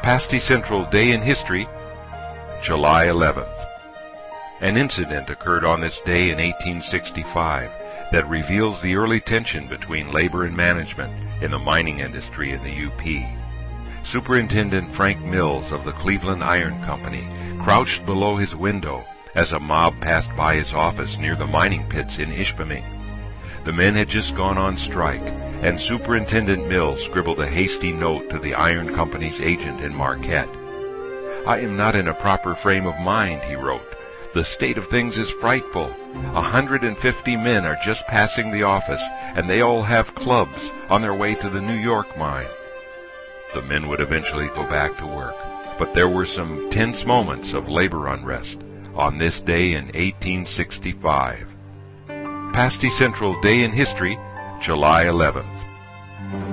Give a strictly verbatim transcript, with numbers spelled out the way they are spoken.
Pasty Central Day in History, July eleventh. An incident occurred on this day in eighteen sixty-five that reveals the early tension between labor and management in the mining industry in the U P. Superintendent Frank Mills of the Cleveland Iron Company crouched below his window as a mob passed by his office near the mining pits in Ishpeming. The men had just gone on strike, and Superintendent Mills scribbled a hasty note to the Iron Company's agent in Marquette. "I am not in a proper frame of mind," he wrote. "The state of things is frightful. A hundred and fifty men are just passing the office, and they all have clubs on their way to the New York mine." The men would eventually go back to work, but there were some tense moments of labor unrest on this day in eighteen sixty-five. Pasty Central Day in History, July eleventh.